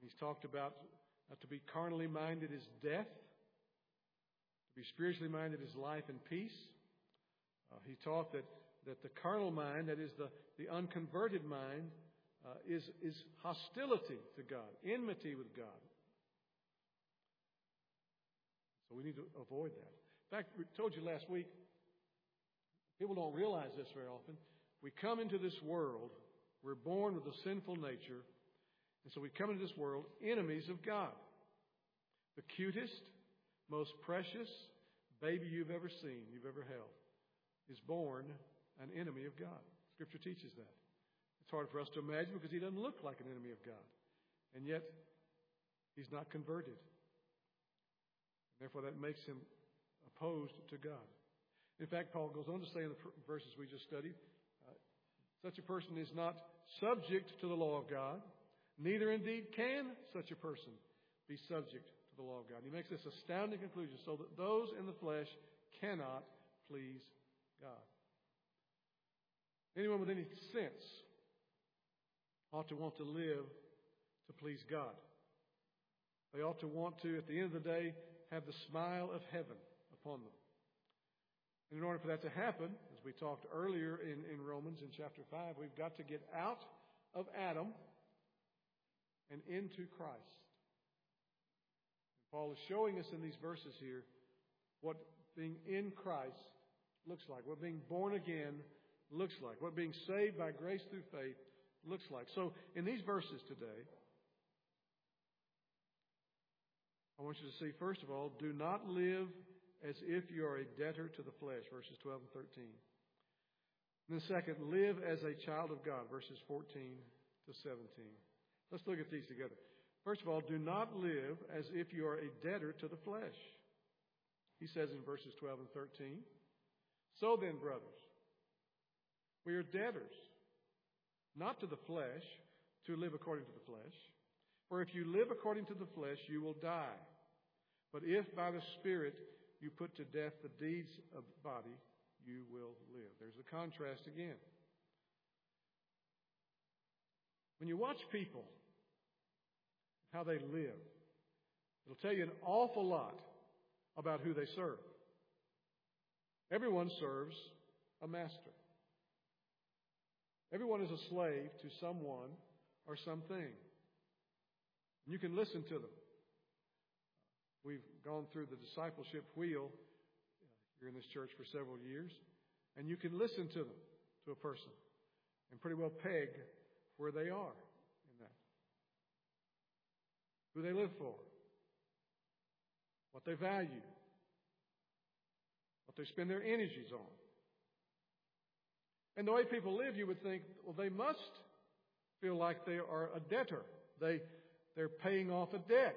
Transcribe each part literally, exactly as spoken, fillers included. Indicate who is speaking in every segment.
Speaker 1: He's talked about uh, to be carnally minded is death. To be spiritually minded is life and peace. Uh, he taught that, that the carnal mind, that is the, the unconverted mind, uh, is, is hostility to God, enmity with God. So we need to avoid that. In fact, we told you last week, people don't realize this very often. We come into this world, we're born with a sinful nature, and so we come into this world enemies of God. The cutest, most precious baby you've ever seen, you've ever held, is born an enemy of God. Scripture teaches that. It's hard for us to imagine because he doesn't look like an enemy of God. And yet, he's not converted. Therefore, that makes him opposed to God. In fact, Paul goes on to say in the verses we just studied, uh, such a person is not subject to the law of God, neither indeed can such a person be subject to the law of God. He makes this astounding conclusion, so that those in the flesh cannot please God. Anyone with any sense ought to want to live to please God. They ought to want to, at the end of the day, have the smile of heaven upon them. And in order for that to happen, as we talked earlier in, in Romans in chapter five, we've got to get out of Adam and into Christ. And Paul is showing us in these verses here what being in Christ looks like, what being born again looks like, what being saved by grace through faith looks like. So in these verses today, I want you to see, first of all, do not live as if you are a debtor to the flesh, verses twelve and thirteen. And then second, live as a child of God, verses fourteen to seventeen. Let's look at these together. First of all, do not live as if you are a debtor to the flesh. He says in verses twelve and thirteen, so then, brothers, we are debtors, not to the flesh, to live according to the flesh. For if you live according to the flesh, you will die. But if by the Spirit you put to death the deeds of the body, you will live. There's the contrast again. When you watch people, how they live, it'll tell you an awful lot about who they serve. Everyone serves a master. Everyone is a slave to someone or something. You can listen to them. We've gone through the discipleship wheel here in this church for several years, and you can listen to them, to a person, and pretty well peg where they are in that. Who they live for, what they value, what they spend their energies on. And the way people live, you would think, well, they must feel like they are a debtor. They They're paying off a debt.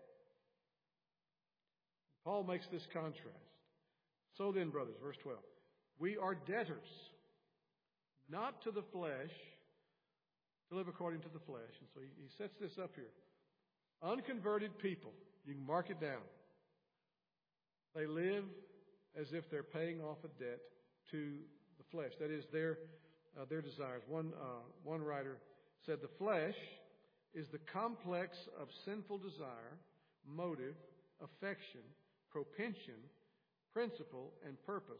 Speaker 1: Paul makes this contrast. So then, brothers, verse twelve, we are debtors, not to the flesh, to live according to the flesh. And so he, he sets this up here. Unconverted people, you can mark it down. They live as if they're paying off a debt to the flesh. That is, their uh, their desires. One uh, one writer said the flesh is the complex of sinful desire, motive, affection, propension, principle, and purpose.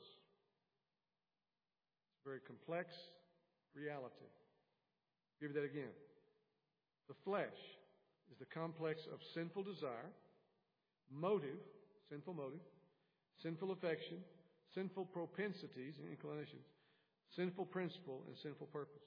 Speaker 1: It's a very complex reality. I'll give you that again. The flesh is the complex of sinful desire, motive, sinful motive, sinful affection, sinful propensities and inclinations, sinful principle, and sinful purpose.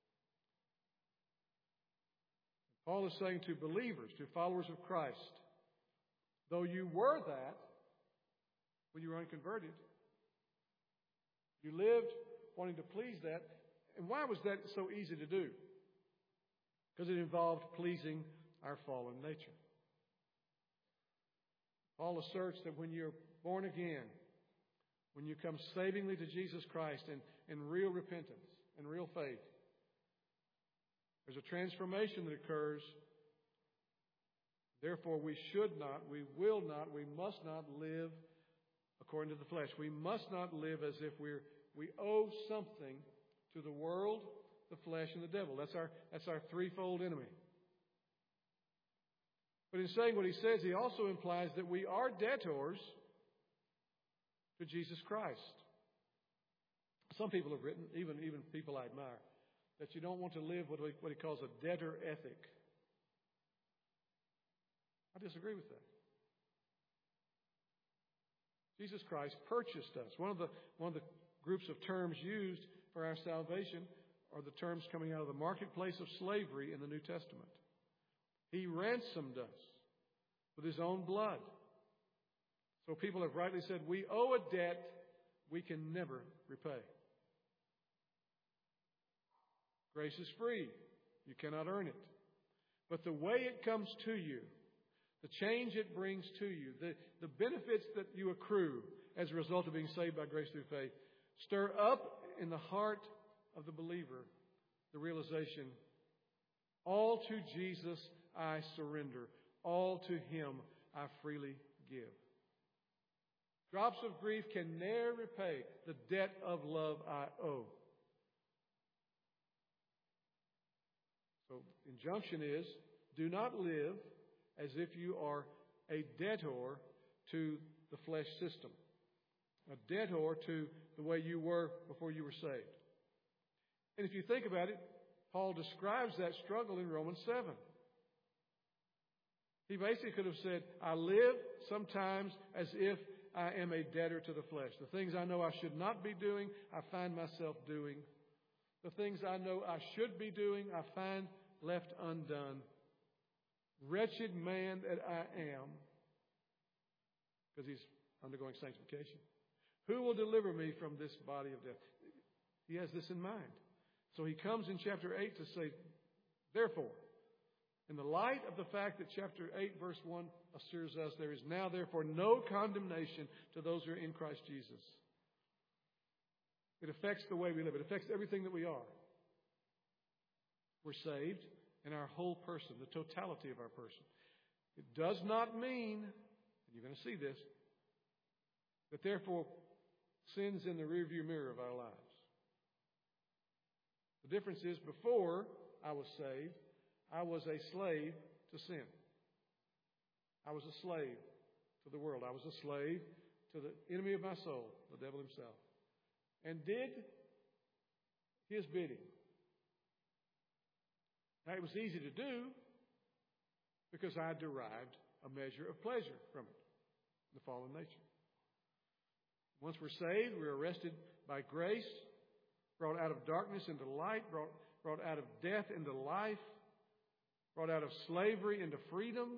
Speaker 1: Paul is saying to believers, to followers of Christ, though you were that when you were unconverted, you lived wanting to please that. And why was that so easy to do? Because it involved pleasing our fallen nature. Paul asserts that when you're born again, when you come savingly to Jesus Christ in, in real repentance and real faith, there's a transformation that occurs. Therefore, we should not, we will not, we must not live according to the flesh. We must not live as if we're we owe something to the world, the flesh, and the devil. That's our that's our threefold enemy. But in saying what he says, he also implies that we are debtors to Jesus Christ. Some people have written, even, even people I admire, that you don't want to live what he, what he calls a debtor ethic. I disagree with that. Jesus Christ purchased us. One of the, one of the groups of terms used for our salvation are the terms coming out of the marketplace of slavery in the New Testament. He ransomed us with His own blood. So people have rightly said, we owe a debt we can never repay. Grace is free. You cannot earn it. But the way it comes to you, the change it brings to you, the, the benefits that you accrue as a result of being saved by grace through faith, stir up in the heart of the believer the realization, all to Jesus I surrender. All to Him I freely give. Drops of grief can ne'er repay the debt of love I owe. So, injunction is, do not live as if you are a debtor to the flesh system. A debtor to the way you were before you were saved. And if you think about it, Paul describes that struggle in Romans seven. He basically could have said, I live sometimes as if I am a debtor to the flesh. The things I know I should not be doing, I find myself doing. The things I know I should be doing, I find left undone. Wretched man that I am, because he's undergoing sanctification. Who will deliver me from this body of death? He has this in mind. So he comes in chapter eight to say, therefore, in the light of the fact that chapter eight, verse one assures us, there is now therefore no condemnation to those who are in Christ Jesus. It affects the way we live. It affects everything that we are. We're saved in our whole person, the totality of our person. It does not mean, and you're going to see this, that therefore sin's in the rearview mirror of our lives. The difference is, before I was saved, I was a slave to sin. I was a slave to the world. I was a slave to the enemy of my soul, the devil himself, and did his bidding. Now, it was easy to do because I derived a measure of pleasure from it, the fallen nature. Once we're saved, we're arrested by grace, brought out of darkness into light, brought, brought out of death into life, brought out of slavery into freedom,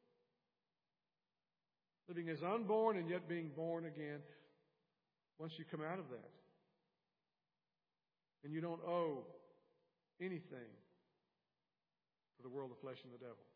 Speaker 1: living as unborn and yet being born again. Once you come out of that, and you don't owe anything to the world, the flesh, and the devil.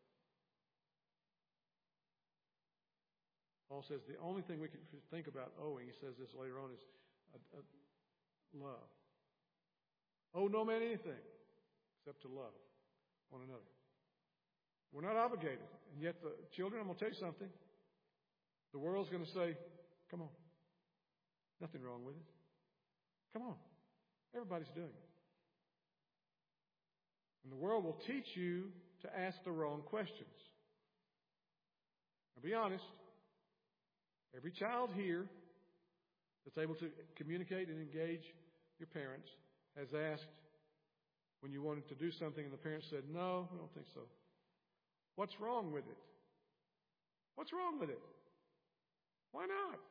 Speaker 1: Paul says the only thing we can think about owing, he says this later on, is a, a love. Owe no man anything except to love one another. We're not obligated. And yet, the children, I'm going to tell you something. The world's going to say, come on. Nothing wrong with it. Come on. Everybody's doing it. And the world will teach you to ask the wrong questions. Now, be honest. Every child here that's able to communicate and engage your parents has asked when you wanted to do something and the parents said, no, we don't think so. What's wrong with it? What's wrong with it? Why not?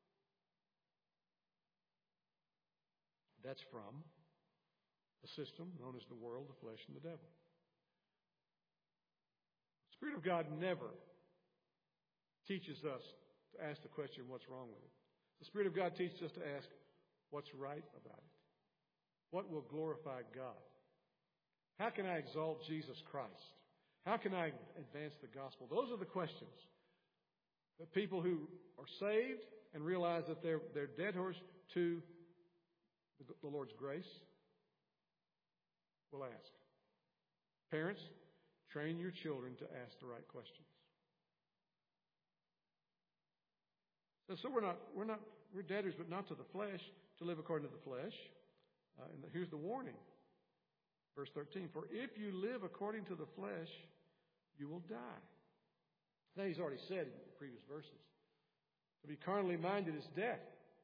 Speaker 1: That's from a system known as the world, the flesh, and the devil. The Spirit of God never teaches us to ask the question, what's wrong with it? The Spirit of God teaches us to ask, what's right about it? What will glorify God? How can I exalt Jesus Christ? How can I advance the gospel? Those are the questions that people who are saved and realize that they're, they're debtors to the, the Lord's grace will ask. Parents, train your children to ask the right questions. So, so we're not, we're not, we're debtors, but not to the flesh, to live according to the flesh. Uh, and the, here's the warning. Verse thirteen, for if you live according to the flesh, you will die. Now, he's already said in the previous verses, to be carnally minded is death.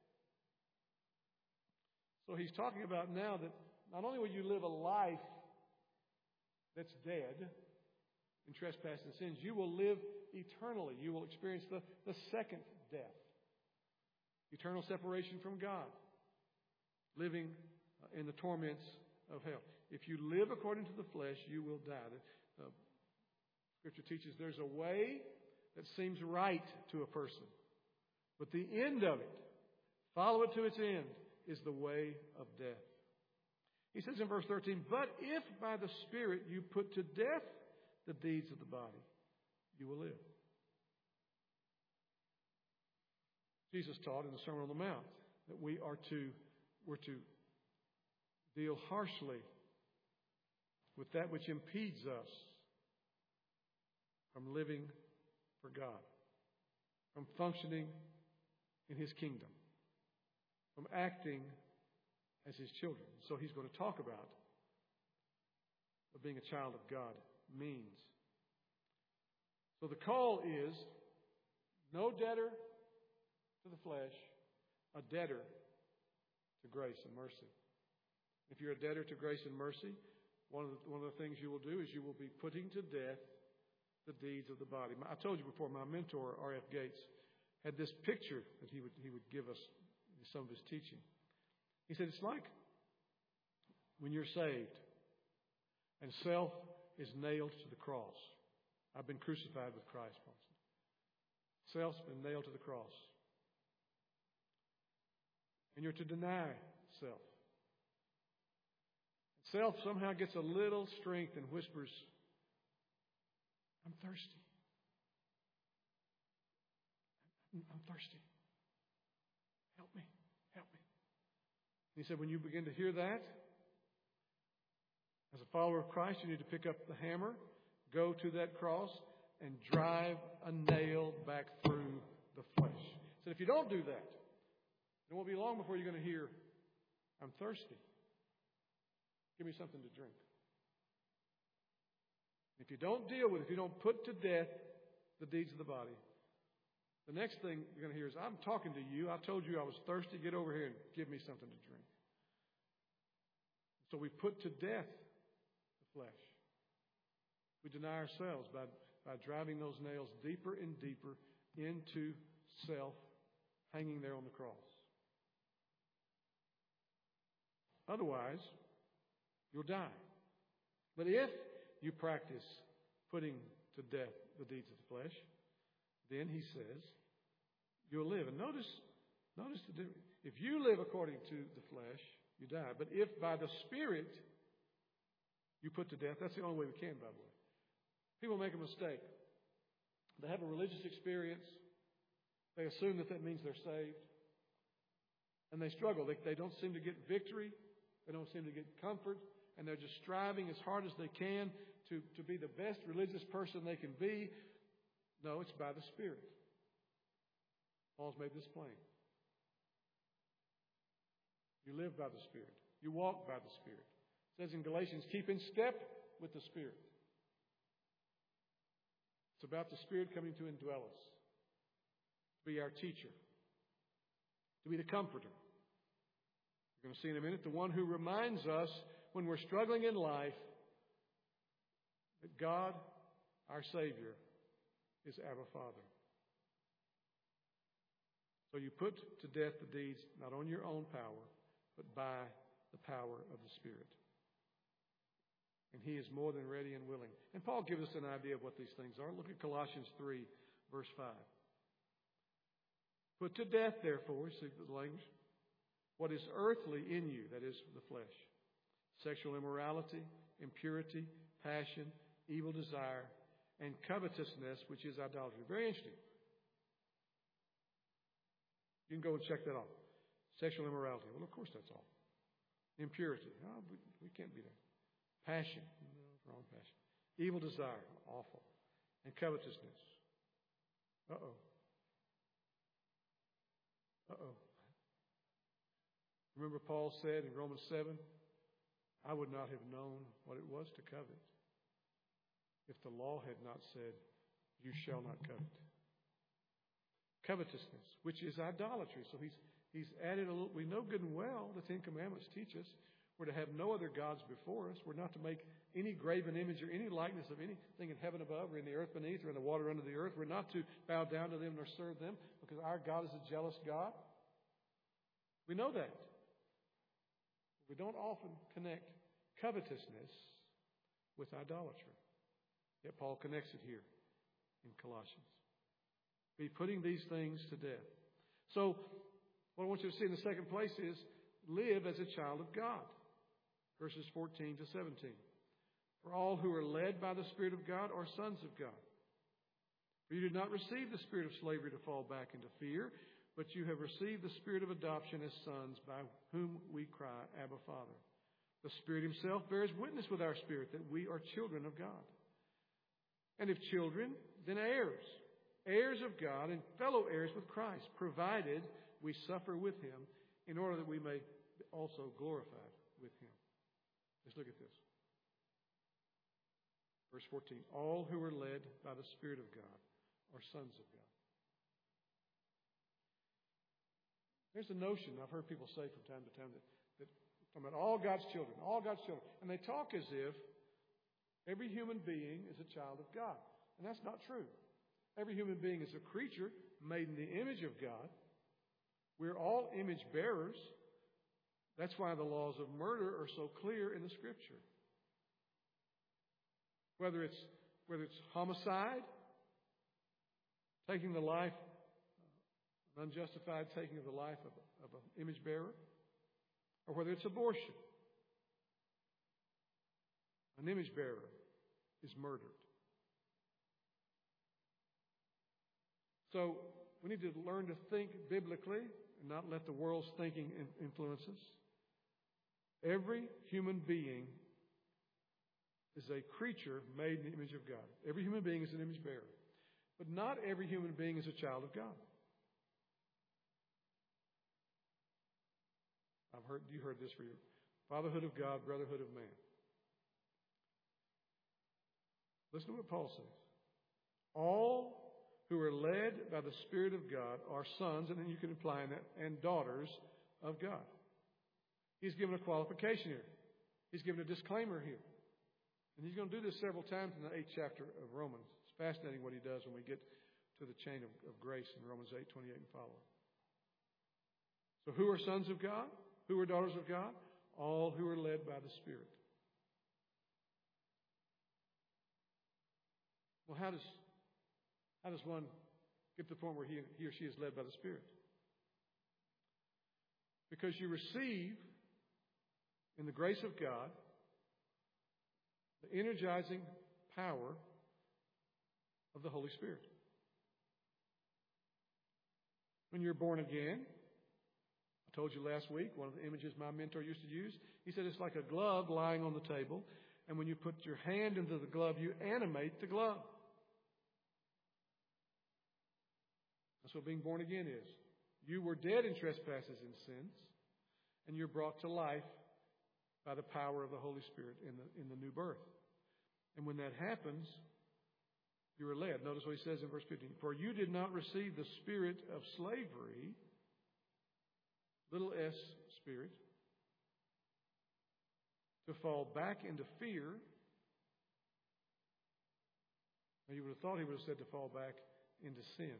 Speaker 1: So he's talking about now that not only will you live a life that's dead in trespass and sins, you will live eternally. You will experience the, the second death. Eternal separation from God. Living in the torments of hell. If you live according to the flesh, you will die. The, uh, Scripture teaches there's a way that seems right to a person. But the end of it, follow it to its end, is the way of death. He says in verse thirteen, but if by the Spirit you put to death the deeds of the body, you will live. Jesus taught in the Sermon on the Mount that we are to, we're to deal harshly with that which impedes us from living for God, from functioning in His kingdom, from acting as His children. So he's going to talk about what being a child of God means. So the call is no debtor to the flesh, a debtor to grace and mercy. If you're a debtor to grace and mercy, one of the, one of the things you will do is you will be putting to death the deeds of the body. I told you before, my mentor, R F Gates, had this picture that he would he would give us in some of his teaching. He said, it's like when you're saved and self is nailed to the cross. I've been crucified with Christ, Paul said. Self's been nailed to the cross. And you're to deny self. Self somehow gets a little strength and whispers, I'm thirsty. I'm thirsty. Help me. Help me. And he said, when you begin to hear that, as a follower of Christ, you need to pick up the hammer, go to that cross, and drive a nail back through the flesh. He said, if you don't do that, it won't be long before you're going to hear, I'm thirsty. Give me something to drink. If you don't deal with it, if you don't put to death the deeds of the body, the next thing you're going to hear is, I'm talking to you. I told you I was thirsty. Get over here and give me something to drink. So we put to death the flesh. We deny ourselves by, by driving those nails deeper and deeper into self, hanging there on the cross. Otherwise, you'll die. But if you practice putting to death the deeds of the flesh, then he says, you'll live. And notice, notice the difference. If you live according to the flesh, you die. But if by the Spirit you put to death, that's the only way we can, by the way. People make a mistake. They have a religious experience. They assume that that means they're saved. And they struggle. They, they don't seem to get victory. They don't seem to get comfort. And they're just striving as hard as they can to, to be the best religious person they can be. No, it's by the Spirit. Paul's made this plain. You live by the Spirit. You walk by the Spirit. It says in Galatians, keep in step with the Spirit. It's about the Spirit coming to indwell us, to be our teacher, to be the comforter. We're going to see in a minute the one who reminds us when we're struggling in life that God, our Savior, is Abba Father. So you put to death the deeds not on your own power, but by the power of the Spirit. And He is more than ready and willing. And Paul gives us an idea of what these things are. Look at Colossians three, verse five. Put to death, therefore, see the language, what is earthly in you, that is, the flesh. Sexual immorality, impurity, passion, evil desire, and covetousness, which is idolatry. Very interesting. You can go and check that off. Sexual immorality. Well, of course that's all. Impurity. Oh, we, we can't be there. Passion. No, wrong passion. Evil desire. Awful. And covetousness. Uh-oh. Uh-oh. Remember Paul said in Romans seven, I would not have known what it was to covet if the law had not said, You shall not covet. Covetousness, which is idolatry. So he's he's added a little. We know good and well the Ten Commandments teach us we're to have no other gods before us. We're not to make any graven image or any likeness of anything in heaven above or in the earth beneath or in the water under the earth. We're not to bow down to them nor serve them because our God is a jealous God. We know that. We don't often connect covetousness with idolatry. Yet Paul connects it here in Colossians. Be putting these things to death. So, what I want you to see in the second place is live as a child of God. Verses fourteen to seventeen. For all who are led by the Spirit of God are sons of God. For you did not receive the spirit of slavery to fall back into fear, but you have received the spirit of adoption as sons, by whom we cry, Abba, Father. The Spirit Himself bears witness with our spirit that we are children of God. And if children, then heirs. Heirs of God and fellow heirs with Christ, provided we suffer with Him, in order that we may also glorified with Him. Let's look at this. Verse fourteen. All who are led by the Spirit of God are sons of God. There's a notion I've heard people say from time to time that, that talking about all God's children, all God's children. And they talk as if every human being is a child of God. And that's not true. Every human being is a creature made in the image of God. We're all image bearers. That's why the laws of murder are so clear in the Scripture. Whether it's whether it's homicide, taking the life, an unjustified taking of the life of, of an image bearer, or whether it's abortion. An image bearer is murdered. So we need to learn to think biblically and not let the world's thinking influence us. Every human being is a creature made in the image of God. Every human being is an image bearer. But not every human being is a child of God. I've heard you heard this for you. Fatherhood of God, brotherhood of man. Listen to what Paul says. All who are led by the Spirit of God are sons, and then you can imply in that, and daughters of God. He's given a qualification here. He's given a disclaimer here. And he's going to do this several times in the eighth chapter of Romans. It's fascinating what he does when we get to the chain of, of grace in Romans eight, twenty-eight and following. So who are sons of God? Who are daughters of God? All who are led by the Spirit. Well, how does how does one get to the point where he, he or she is led by the Spirit? Because you receive in the grace of God the energizing power of the Holy Spirit. When you're born again, I told you last week, one of the images my mentor used to use, he said it's like a glove lying on the table, and when you put your hand into the glove, you animate the glove. That's what being born again is. You were dead in trespasses and sins, and you're brought to life by the power of the Holy Spirit in the in the new birth. And when that happens, you are led. Notice what he says in verse fifteen. For you did not receive the spirit of slavery, little s spirit, to fall back into fear. Now you would have thought he would have said to fall back into sin.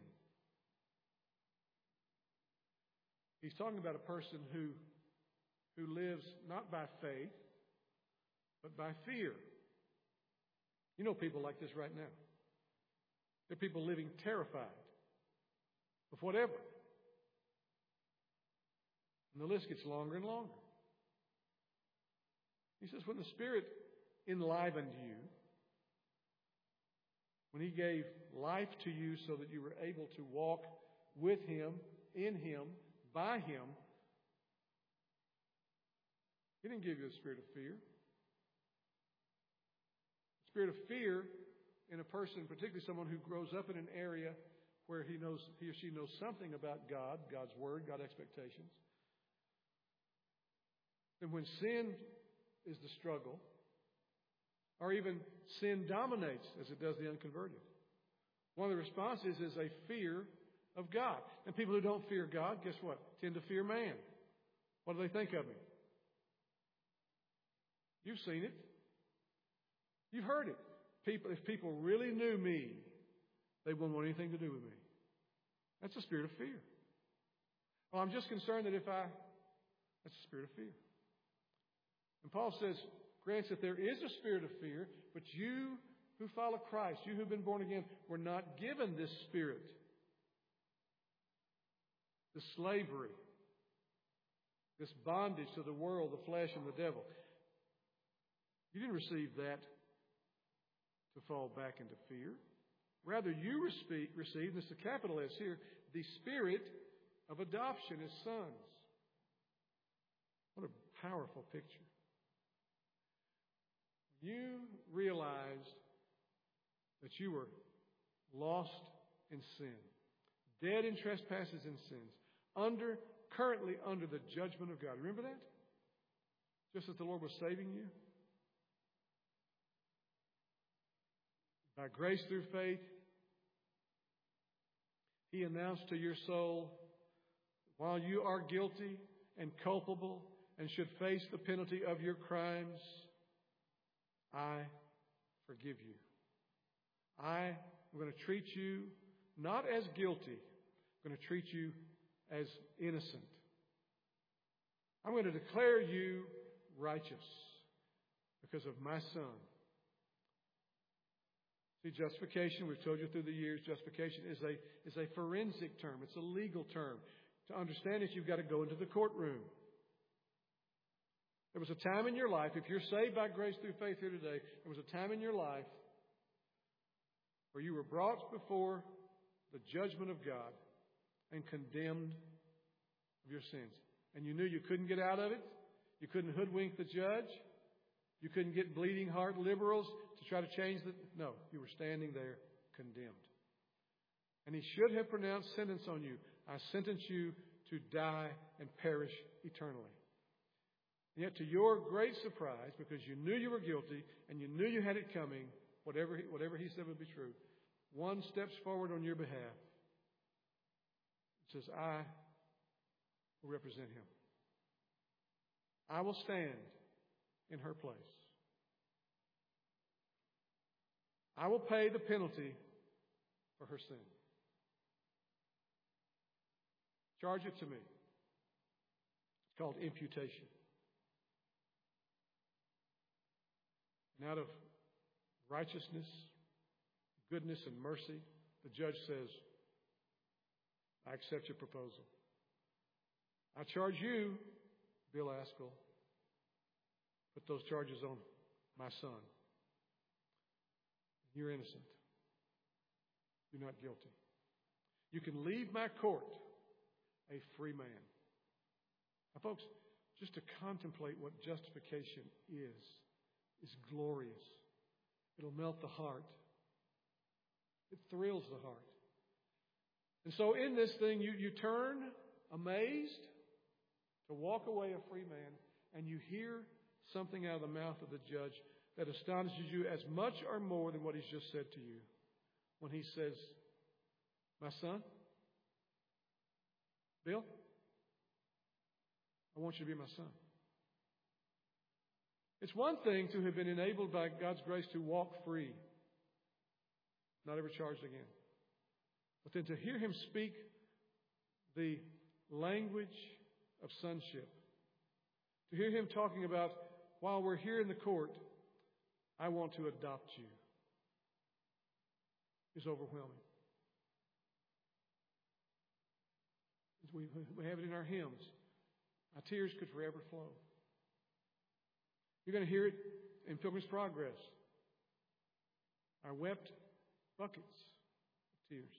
Speaker 1: He's talking about a person who, who lives not by faith, but by fear. You know people like this right now. There are people living terrified of whatever. And the list gets longer and longer. He says, when the Spirit enlivened you, when He gave life to you so that you were able to walk with Him, in Him, by Him, He didn't give you a spirit of fear. The spirit of fear in a person, particularly someone who grows up in an area where he knows he or she knows something about God, God's Word, God's expectations. And when sin is the struggle, or even sin dominates as it does the unconverted, One of the responses is a fear of God. And people who don't fear God, guess what? Tend to fear man. What do they think of him? You've seen it. You've heard it. People, if people really knew me, they wouldn't want anything to do with me. That's a spirit of fear. Well, I'm just concerned that if I... That's a spirit of fear. And Paul says, grants that there is a spirit of fear, but you who follow Christ, you who've been born again, were not given this spirit. This slavery. This bondage to the world, the flesh, and the devil. You didn't receive that to fall back into fear. Rather, you receive, receive, this is a capital S here, the spirit of adoption as sons. What a powerful picture. You realized that you were lost in sin, dead in trespasses and sins, under currently under the judgment of God. Remember that? Just as the Lord was saving you. By grace through faith, He announced to your soul, while you are guilty and culpable and should face the penalty of your crimes, I forgive you. I am going to treat you not as guilty. I'm going to treat you as innocent. I'm going to declare you righteous because of my Son. See, justification, we've told you through the years, justification is a, is a forensic term. It's a legal term. To understand it, you've got to go into the courtroom. There was a time in your life, if you're saved by grace through faith here today, there was a time in your life where you were brought before the judgment of God and condemned of your sins. And you knew you couldn't get out of it. You couldn't hoodwink the judge. You couldn't get bleeding heart liberals to try to change the... No, you were standing there condemned. And He should have pronounced sentence on you. I sentence you to die and perish eternally. And yet to your great surprise, because you knew you were guilty and you knew you had it coming, whatever, whatever He said would be true, one steps forward on your behalf. It says, I will represent Him. I will stand in her place. I will pay the penalty for her sin. Charge it to me. It's called imputation. And out of righteousness, goodness, and mercy, the judge says, I accept your proposal. I charge you, Bill Askell, put those charges on my son. You're innocent. You're not guilty. You can leave my court a free man. Now, folks, just to contemplate what justification is, is glorious. It'll melt the heart. It thrills the heart. And so in this thing, you, you turn amazed to walk away a free man, and you hear something out of the mouth of the judge that astonishes you as much or more than what He's just said to you. When He says, my son, Bill, I want you to be my son. It's one thing to have been enabled by God's grace to walk free, not ever charged again. But then to hear Him speak the language of sonship, to hear Him talking about, while we're here in the court, I want to adopt you, is overwhelming. We, we have it in our hymns. My tears could forever flow. You're going to hear it in Pilgrim's Progress. I wept buckets of tears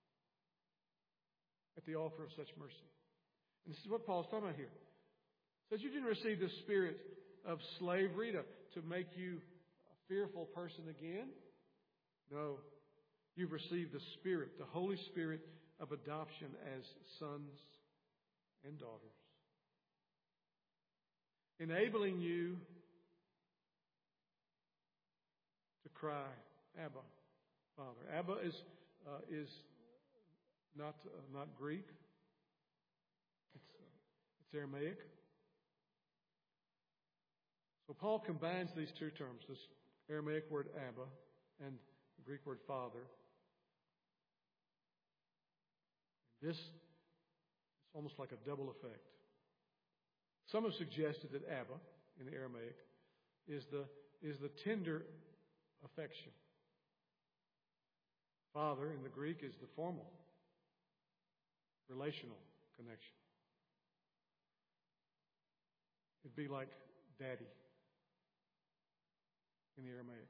Speaker 1: at the offer of such mercy. And this is what Paul's talking about here. He says you didn't receive the spirit of slavery to, to make you a fearful person again. No. You've received the Spirit, the Holy Spirit of adoption as sons and daughters. Enabling you to cry, Abba, Father. Abba is uh, is not uh, not Greek. It's, uh, it's Aramaic. So Paul combines these two terms, this Aramaic word Abba and the Greek word Father. This is almost like a double effect. Some have suggested that Abba, in the Aramaic, is the, is the tender affection. Father, in the Greek, is the formal, relational connection. It'd be like daddy in the Aramaic.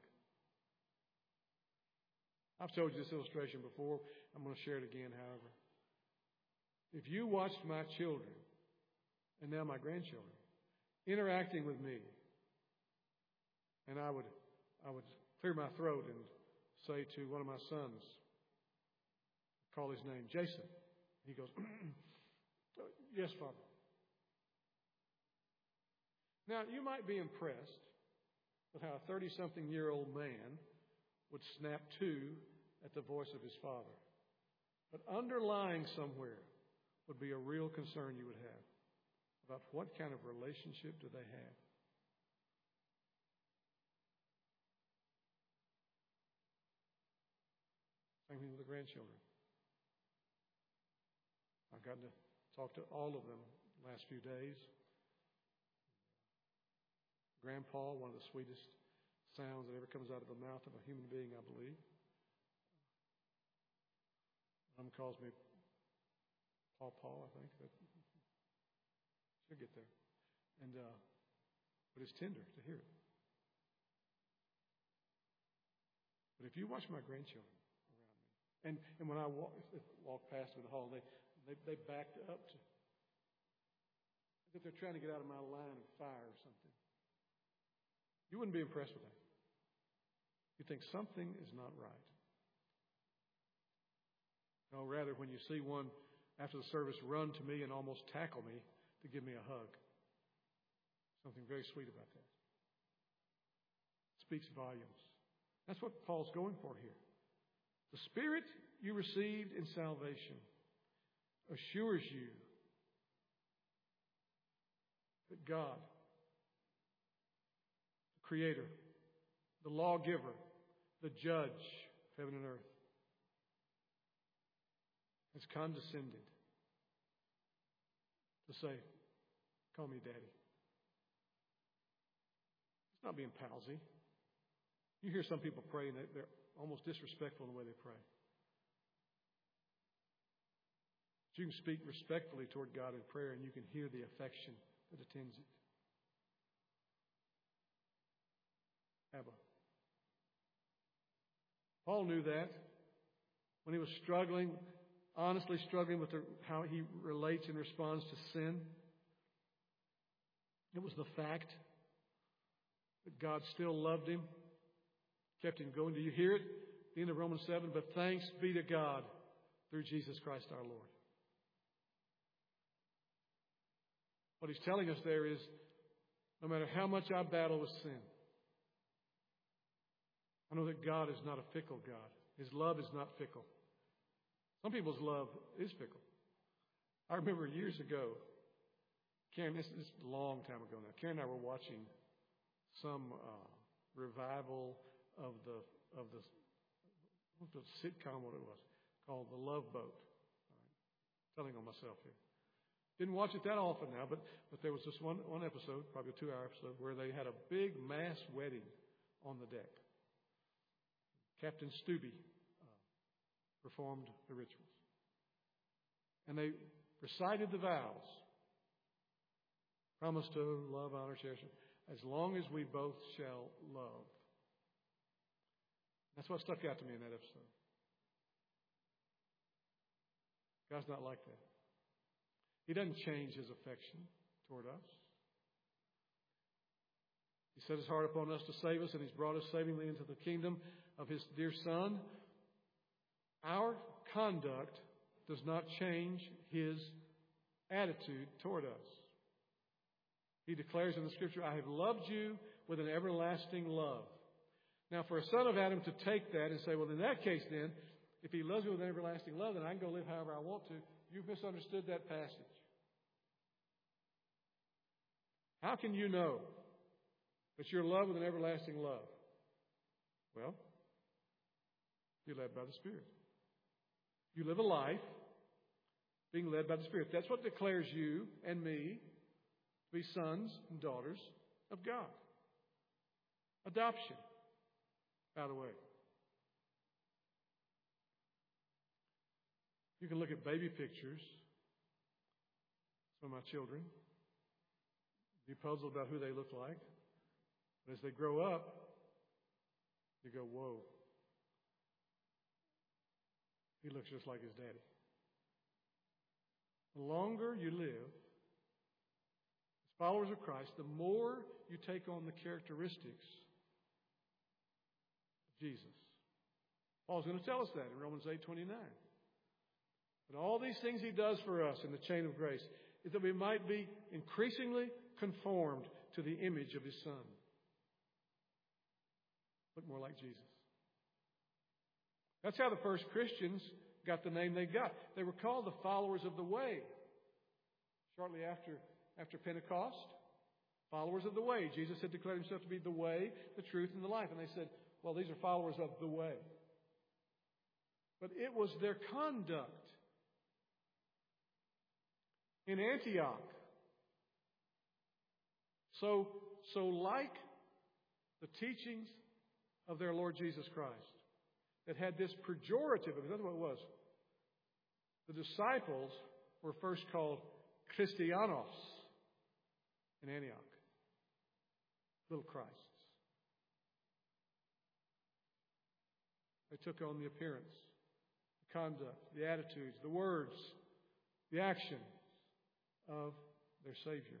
Speaker 1: I've told you this illustration before. I'm going to share it again, however. If you watched my children, and now my grandchildren, interacting with me, and I would, I would clear my throat and say to one of my sons, call his name, Jason. He goes, yes, Father. Now, you might be impressed with how a thirty-something-year-old man would snap to at the voice of his father. But underlying somewhere would be a real concern you would have about what kind of relationship do they have. Same thing with the grandchildren. I've gotten to talk to all of them the last few days. Grandpa, one of the sweetest sounds that ever comes out of the mouth of a human being, I believe. Mom calls me Paw Paw, I think. But she'll get there. And uh, but it's tender to hear it. But if you watch my grandchildren around me, and, and when I walk, walk past them in the hall, they, they they backed up to as if they're trying to get out of my line of fire or something. You wouldn't be impressed with that. You think something is not right. No, rather, when you see one after the service run to me and almost tackle me to give me a hug. Something very sweet about that. It speaks volumes. That's what Paul's going for here. The Spirit you received in salvation assures you that God, the Creator, the lawgiver, the judge of heaven and earth, has condescended to say, call me Daddy. It's not being palsy. You hear some people pray and they're almost disrespectful in the way they pray. But you can speak respectfully toward God in prayer and you can hear the affection that attends it. Abba. Paul knew that when he was struggling, honestly struggling with the, how he relates and responds to sin. It was the fact that God still loved him, kept him going. Do you hear it? The end of Romans seven. But thanks be to God through Jesus Christ our Lord. What he's telling us there is, no matter how much I battle with sin, I know that God is not a fickle God. His love is not fickle. Some people's love is fickle. I remember years ago, Karen, this is a long time ago now. Karen and I were watching some uh, revival of the of the, the sitcom, what it was, called The Love Boat. All right. Telling on myself here. Didn't watch it that often now, but but there was this one one episode, probably a two-hour episode, where they had a big mass wedding on the deck. Captain Stubbe uh, performed the rituals. And they recited the vows. Promise to love, honor, cherish, as long as we both shall love. That's what stuck out to me in that episode. God's not like that. He doesn't change His affection toward us. He set His heart upon us to save us, and He's brought us savingly into the kingdom of His dear Son. Our conduct does not change His attitude toward us. He declares in the Scripture, I have loved you with an everlasting love. Now, for a son of Adam to take that and say, well, in that case then, if He loves me with an everlasting love, then I can go live however I want to. You've misunderstood that passage. How can you know that you're loved with an everlasting love? Well, you're led by the Spirit. You live a life being led by the Spirit. That's what declares you and me to be sons and daughters of God. Adoption, by the way. You can look at baby pictures, some of my children, be puzzled about who they look like. But as they grow up, you go, whoa. He looks just like his daddy. The longer you live as followers of Christ, the more you take on the characteristics of Jesus. Paul's going to tell us that in Romans eight twenty-nine. But all these things He does for us in the chain of grace is that we might be increasingly conformed to the image of His Son. Look more like Jesus. That's how the first Christians got the name they got. They were called the followers of the way. Shortly after, after Pentecost, followers of the way. Jesus had declared Himself to be the way, the truth, and the life. And they said, well, these are followers of the way. But it was their conduct in Antioch. So, so like the teachings of their Lord Jesus Christ, that had this pejorative, that's what it was. The disciples were first called Christianos in Antioch. Little Christs. They took on the appearance, the conduct, the attitudes, the words, the actions of their Savior,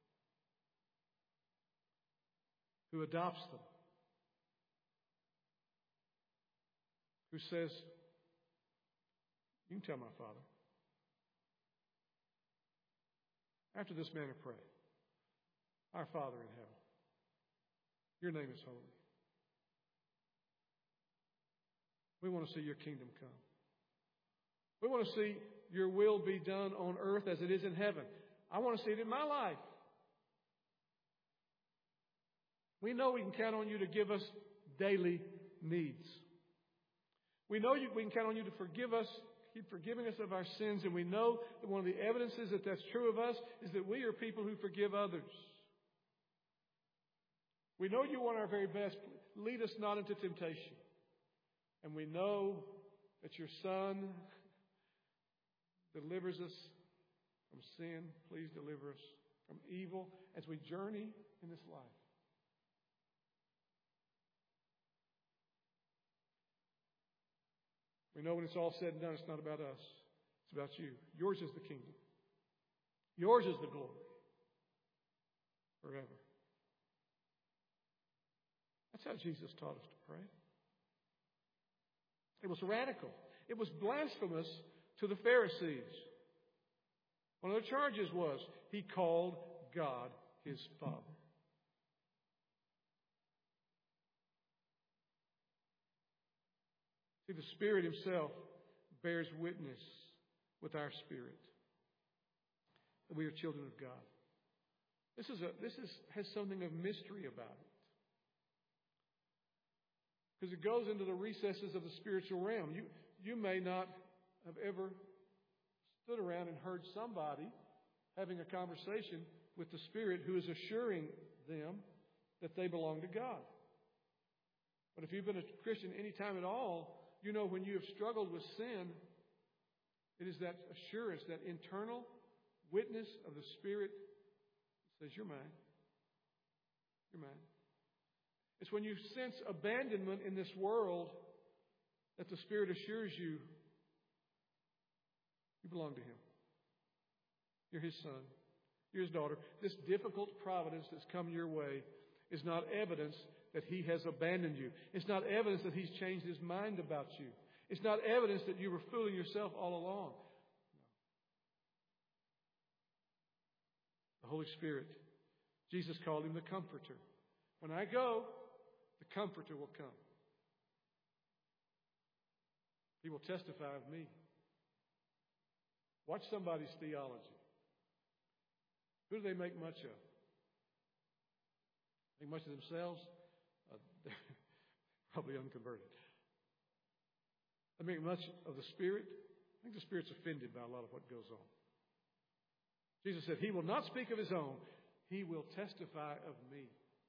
Speaker 1: who adopts them, who says, you can tell my Father. After this manner pray. Our Father in heaven, your name is holy. We want to see your kingdom come. We want to see your will be done on earth as it is in heaven. I want to see it in my life. We know we can count on you to give us daily needs. We know you, we can count on you to forgive us, keep forgiving us of our sins, and we know that one of the evidences that that's true of us is that we are people who forgive others. We know you want our very best. Lead us not into temptation. And we know that your Son delivers us from sin. Please deliver us from evil as we journey in this life. We know when it's all said and done, it's not about us. It's about you. Yours is the kingdom. Yours is the glory. Forever. That's how Jesus taught us to pray. It was radical. It was blasphemous to the Pharisees. One of the charges was he called God his Father. See, the Spirit Himself bears witness with our spirit that we are children of God. This is a this is has something of mystery about it. Because it goes into the recesses of the spiritual realm. You, you may not have ever stood around and heard somebody having a conversation with the Spirit who is assuring them that they belong to God. But if you've been a Christian any time at all, you know when you have struggled with sin, it is that assurance, that internal witness of the Spirit that says, you're mine. You're mine. It's when you sense abandonment in this world that the Spirit assures you you belong to Him. You're His son. You're His daughter. This difficult providence that's come your way is not evidence that He has abandoned you. It's not evidence that He's changed His mind about you. It's not evidence that you were fooling yourself all along. No. The Holy Spirit, Jesus called Him the Comforter. When I go, the Comforter will come. He will testify of me. Watch somebody's theology. Who do they make much of? Make much of themselves? Uh, they're probably unconverted. They make much of the Spirit. I think the Spirit's offended by a lot of what goes on. Jesus said, He will not speak of His own. He will testify of me.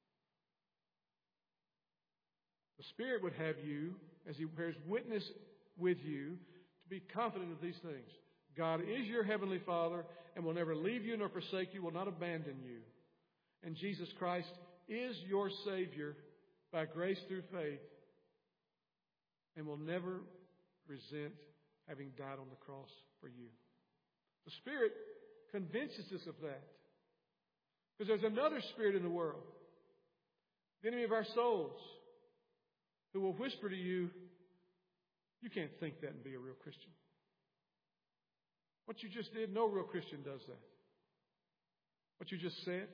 Speaker 1: The Spirit would have you, as He bears witness with you, to be confident of these things. God is your Heavenly Father and will never leave you nor forsake you, will not abandon you. And Jesus Christ is your Savior by grace through faith and will never resent having died on the cross for you. The Spirit convinces us of that. Because there's another spirit in the world, the enemy of our souls, who will whisper to you, you can't think that and be a real Christian. What you just did, no real Christian does that. What you just said.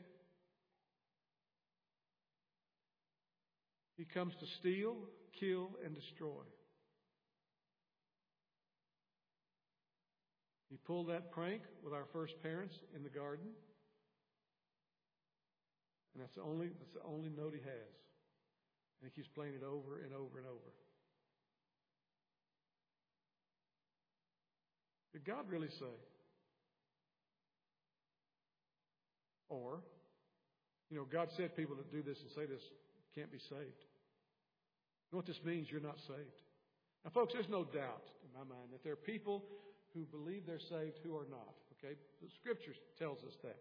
Speaker 1: He comes to steal, kill, and destroy. He pulled that prank with our first parents in the garden. And that's the only, that's the only note he has. And he keeps playing it over and over and over. Did God really say? Or, you know, God said people that do this and say this can't be saved. You know what this means? You're not saved. Now, folks, there's no doubt in my mind that there are people who believe they're saved who are not. Okay? The Scripture tells us that.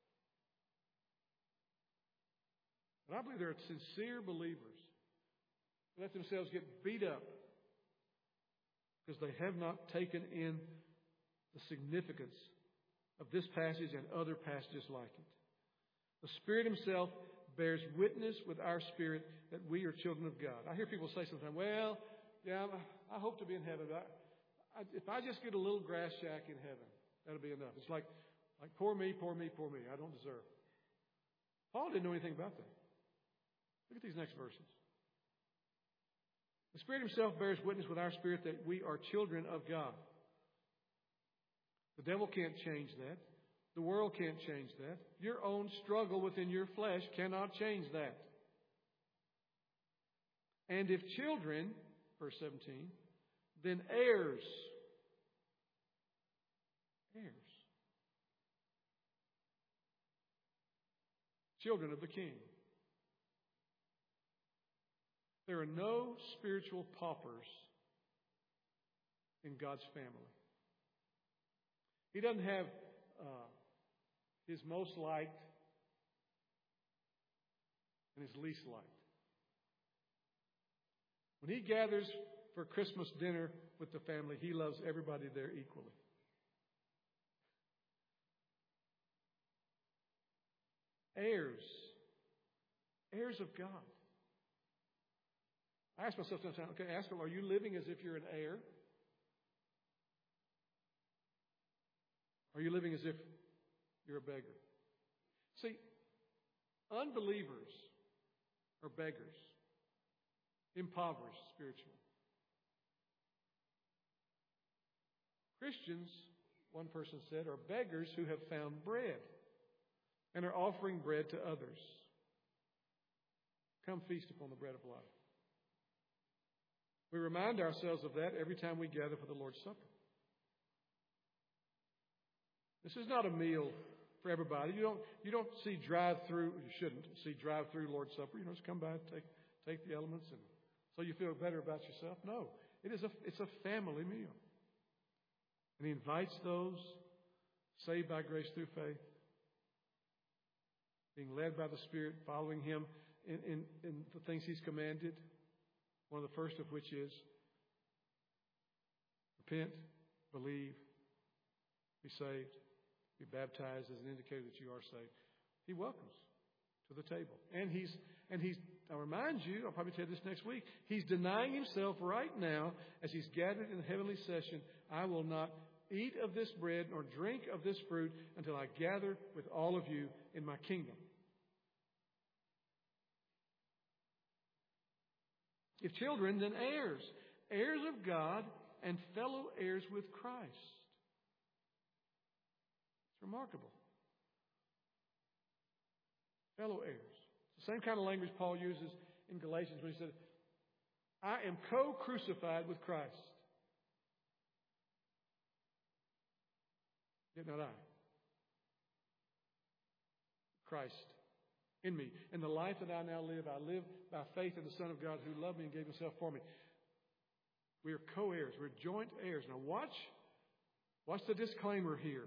Speaker 1: But I believe there are sincere believers who let themselves get beat up because they have not taken in the significance of this passage and other passages like it. The Spirit Himself bears witness with our spirit that we are children of God. I hear people say sometimes, well, yeah, I hope to be in heaven. I, I, if I just get a little grass shack in heaven, that'll be enough. It's like, like poor me, poor me, poor me. I don't deserve. Paul didn't know anything about that. Look at these next verses. The Spirit Himself bears witness with our spirit that we are children of God. The devil can't change that. The world can't change that. Your own struggle within your flesh cannot change that. And if children, verse seventeen, then heirs. Heirs. Children of the King. There are no spiritual paupers in God's family. He doesn't have uh, His most liked and His least liked. When He gathers for Christmas dinner with the family, He loves everybody there equally. Heirs. Heirs of God. I ask myself sometimes, okay, ask them, are you living as if you're an heir? Are you living as if you're a beggar? See, unbelievers are beggars, impoverished spiritually. Christians, one person said, are beggars who have found bread and are offering bread to others. Come feast upon the bread of life. We remind ourselves of that every time we gather for the Lord's Supper. This is not a meal for everybody. You don't, you don't see drive-through, you shouldn't see drive-through Lord's Supper. You know, just come by and take, take the elements and so you feel better about yourself. No, it is a, it's a family meal. And He invites those saved by grace through faith, being led by the Spirit, following Him in, in, in the things He's commanded. One of the first of which is repent, believe, be saved, be baptized as an indicator that you are saved. He welcomes to the table. And he's, and he's, I'll remind you, I'll probably tell you this next week, He's denying Himself right now as He's gathered in the heavenly session. I will not eat of this bread nor drink of this fruit until I gather with all of you in my kingdom. If children, then heirs. Heirs of God and fellow heirs with Christ. It's remarkable. Fellow heirs. It's the same kind of language Paul uses in Galatians when he said, I am co-crucified with Christ. Yet not I. Christ in me. And the life that I now live, I live by faith in the Son of God who loved me and gave himself for me. We are co-heirs. We're joint heirs. Now watch, watch the disclaimer here.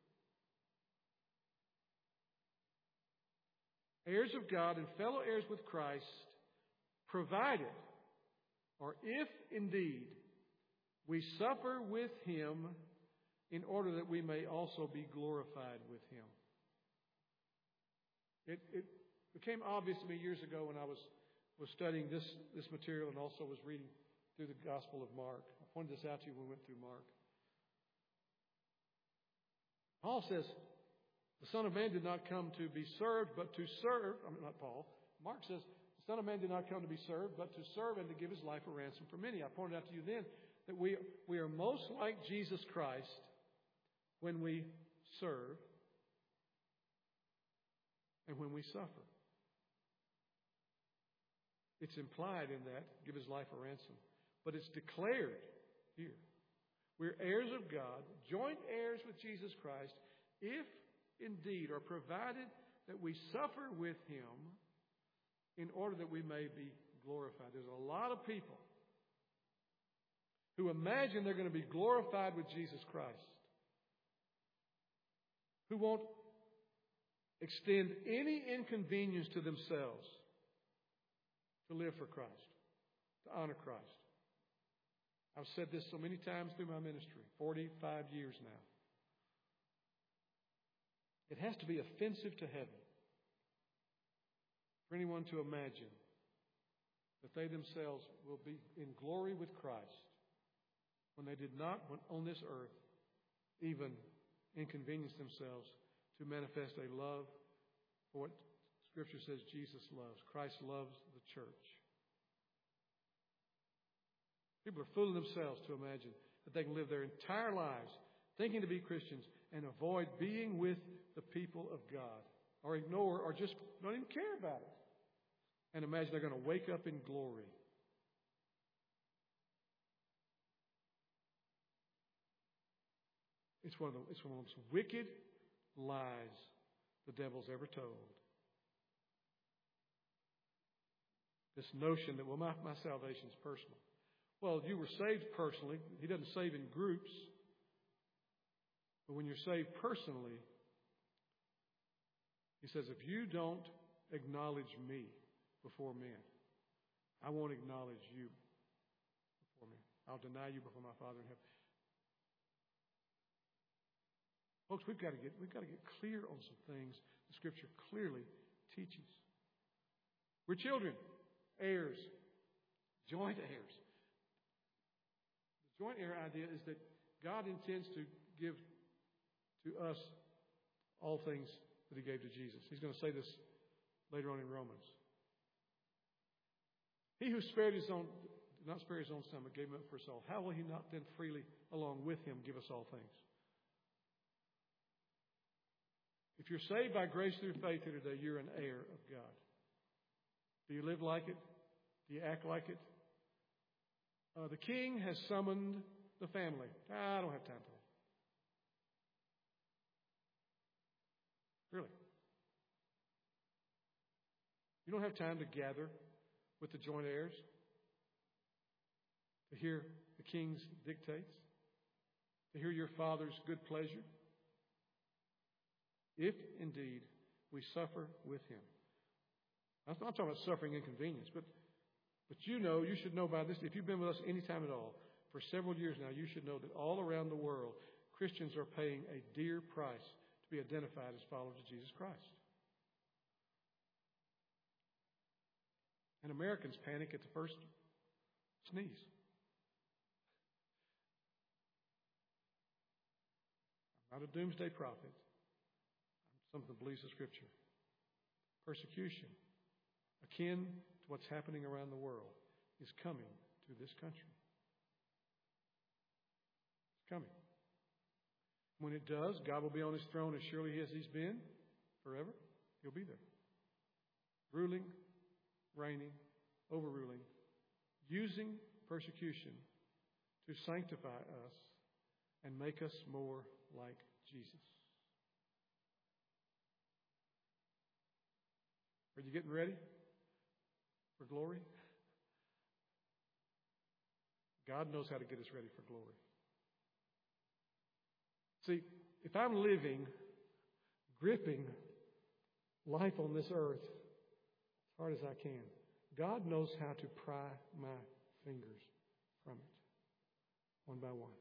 Speaker 1: Heirs of God and fellow heirs with Christ, provided, or if indeed we suffer with him in order that we may also be glorified with him. It, it became obvious to me years ago when I was, was studying this, this material and also was reading through the Gospel of Mark. I pointed this out to you when we went through Mark. Paul says, the Son of Man did not come to be served, but to serve. I mean, not Paul. Mark says, the Son of Man did not come to be served, but to serve and to give his life a ransom for many. I pointed out to you then that we, we are most like Jesus Christ when we serve and when we suffer. It's implied in that, give his life a ransom. But it's declared here. We're heirs of God, joint heirs with Jesus Christ, if indeed, or provided that we suffer with him in order that we may be glorified. There's a lot of people who imagine they're going to be glorified with Jesus Christ, who won't extend any inconvenience to themselves to live for Christ, to honor Christ. I've said this so many times through my ministry, forty-five years now. It has to be offensive to heaven for anyone to imagine that they themselves will be in glory with Christ when they did not, on this earth, even inconvenience themselves to manifest a love for what Scripture says Jesus loves. Christ loves the church. People are fooling themselves to imagine that they can live their entire lives thinking to be Christians and avoid being with the people of God, or ignore, or just don't even care about it, and imagine they're going to wake up in glory. It's one of the, it's one of the most wicked lies the devil's ever told. This notion that, well, my, my salvation is personal. Well, you were saved personally. He doesn't save in groups. But when you're saved personally, he says, if you don't acknowledge me before men, I won't acknowledge you before men. I'll deny you before my Father in heaven. Folks, we've got to get we've got to get clear on some things the Scripture clearly teaches. We're children, heirs, joint heirs. The joint heir idea is that God intends to give to us all things that he gave to Jesus. He's going to say this later on in Romans. He who spared his own, did not spare his own son, but gave him up for us all, how will he not then freely, along with him, give us all things? If you're saved by grace through faith here today, you're an heir of God. Do you live like it? Do you act like it? Uh, the king has summoned the family. I don't have time for that. Really. You don't have time to gather with the joint heirs to hear the king's dictates, to hear your Father's good pleasure, if indeed we suffer with him. I'm not talking about suffering inconvenience, but but you know, you should know by this, if you've been with us any time at all, for several years now, you should know that all around the world, Christians are paying a dear price to be identified as followers of Jesus Christ. And Americans panic at the first sneeze. I'm not a doomsday prophet. I'm something that believes the Scripture. Persecution, akin to what's happening around the world, is coming to this country. It's coming. When it does, God will be on His throne as surely as He's been forever. He'll be there. Ruling, reigning, overruling, using persecution to sanctify us and make us more like Jesus. Are you getting ready for glory? God knows how to get us ready for glory. See, if I'm living, gripping life on this earth as hard as I can, God knows how to pry my fingers from it, one by one.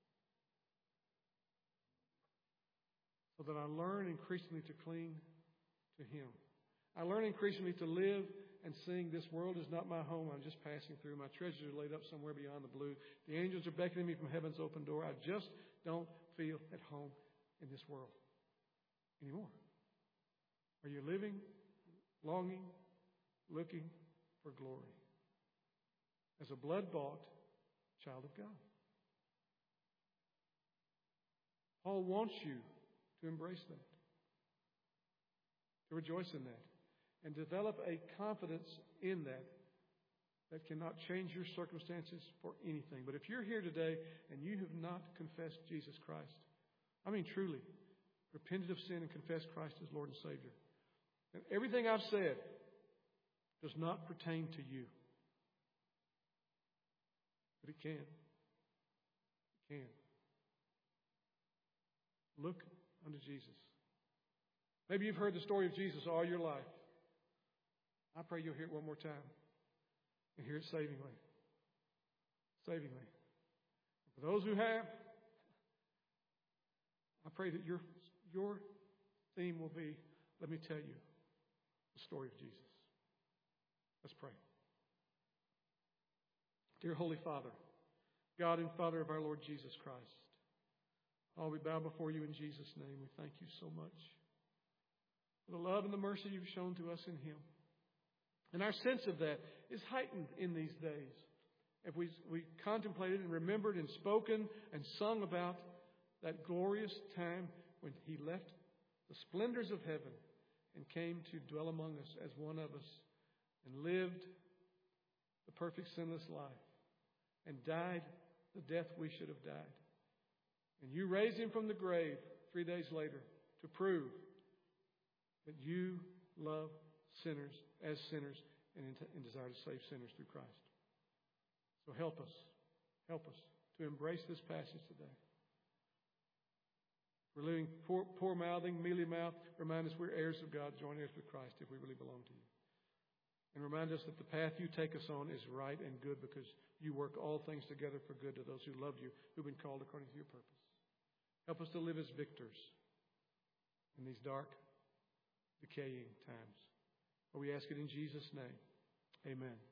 Speaker 1: So that I learn increasingly to cling to Him. I learn increasingly to live and sing, this world is not my home, I'm just passing through. My treasures are laid up somewhere beyond the blue. The angels are beckoning me from heaven's open door. I just don't feel at home in this world anymore. Are you living, longing, looking for glory as a blood-bought child of God? Paul wants you to embrace that, to rejoice in that, and develop a confidence in that that cannot change your circumstances for anything. But if you're here today and you have not confessed Jesus Christ, I mean truly, repented of sin and confessed Christ as Lord and Savior, and everything I've said does not pertain to you. But it can. It can. Look unto Jesus. Maybe you've heard the story of Jesus all your life. I pray you'll hear it one more time and hear it savingly. Savingly. For those who have, I pray that your, your theme will be, let me tell you the story of Jesus. Let's pray. Dear Holy Father, God and Father of our Lord Jesus Christ, oh, we bow before you in Jesus' name. We thank you so much for the love and the mercy you've shown to us in Him. And our sense of that is heightened in these days. If we, we contemplated and remembered and spoken and sung about that glorious time when He left the splendors of heaven and came to dwell among us as one of us and lived the perfect sinless life and died the death we should have died. And you raised Him from the grave three days later to prove that you love sinners as sinners and, and desire to save sinners through Christ. So help us, help us to embrace this passage today. We're living poor, poor-mouthing, mealy-mouthed. Remind us we're heirs of God, joint heirs with Christ if we really belong to you. And remind us that the path you take us on is right and good because you work all things together for good to those who love you, who've been called according to your purpose. Help us to live as victors in these dark, decaying times. But we ask it in Jesus' name. Amen.